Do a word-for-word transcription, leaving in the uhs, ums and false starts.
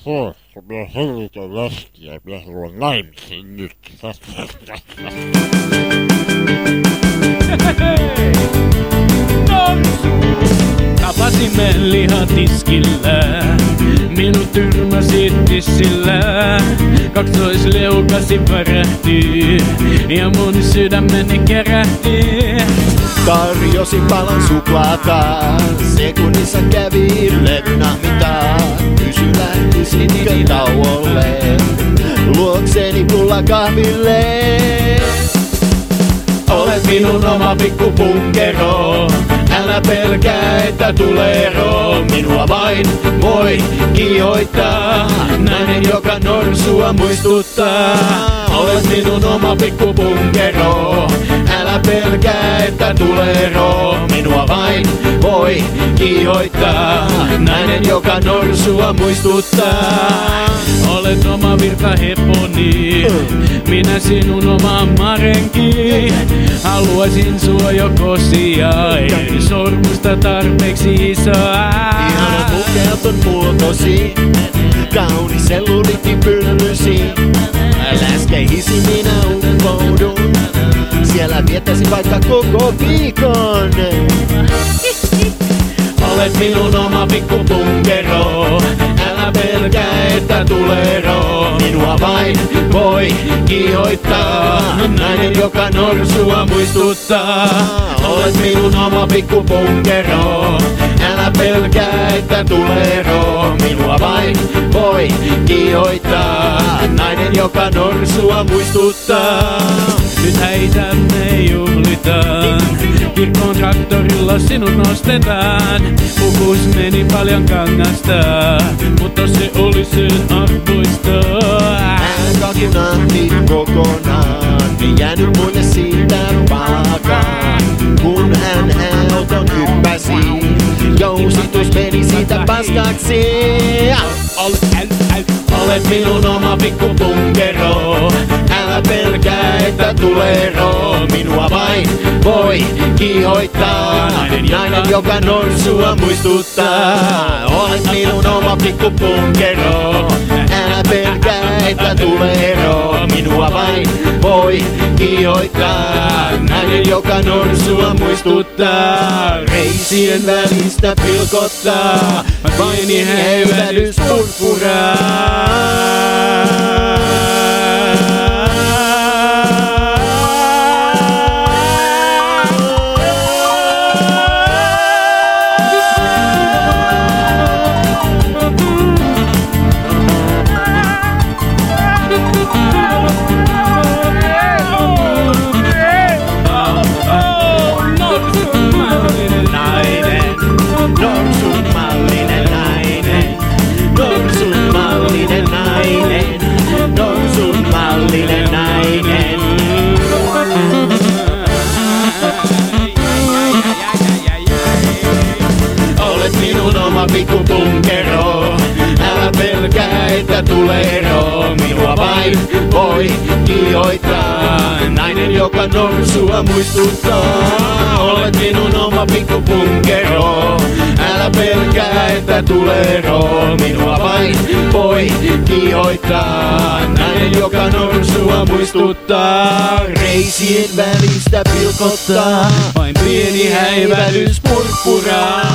Se, kun minä selvitän läskiä ja minä haluan naimisiin nyt. Tapasimme lihatiskillä, minut tyrmäsit tissillä. Kaksoisleukasi värähti ja mun sydämeni kärähti. Tarjosin palan suklaata, sekunnissa kävi levynä mitä. Kysy lähtisitkö tauolle, luokseni tulla kahville. Olet minun oma pikku punkero, älä pelkää että tulee ero. Minua vain voi kiihoittaa, nainen joka norsua muistuttaa. Olet minun oma pikku punkero, älä pelkää että tulee ero. Minua vain voi kiihoittaa, nainen joka norsua muistuttaa. Olet oma virtaheponi, minä sinun oma marenki. Haluaisin sua jo kosia, ei sormusta tarpeeksi isoa. Ihana pukeuton muotosi, kaunis selluliitti pyllysi. Läskeihisi minä uppoudun, siellä viettäisin vaikka koko viikon. Olet minun oma pikku punkero, älä pelkää että tulee ero. Minua vain voi kiihoittaa, nainen joka norsua muistuttaa. Olet minun oma pikku punkero, älä pelkää että tulee ero. Minua vain voi kiihoittaa, nainen joka norsua muistuttaa. Nyt heitämme juhlitaan, kirkkoon traktorilla sinut nostetaan. Pukus meni paljon kangasta, mutta se oli sen arvoista. Hän kakunahti kokonaan, ei jäänyt muille siitä paakaan. Kun hän auton hyppäsi, jousitus meni siitä paskaksi. Olet minun oma pikku punkero, älä pelkää että tulee ero. Minua vain voi kiihoittaa, nainen, nainen joka norsua muistuttaa. Olet minun oma pikku punkero, älä pelkää että tulee ero. Minua vain voi kiihoittaa, nainen joka norsua muistuttaa. Reisien välistä pilkottaa, vaini häivähdys purpuraa. Pikku punkero, älä pelkää että tulee ero. Minua vain voi kiihoittaa, nainen joka norsua muistuttaa. Olet minun oma pikku punkero, älä pelkää että tulee ero. Minua vain voi kiihoittaa, nainen joka norsua muistuttaa. Reisien välistä pilkottaa, vain pieni häivähdys purppuraa.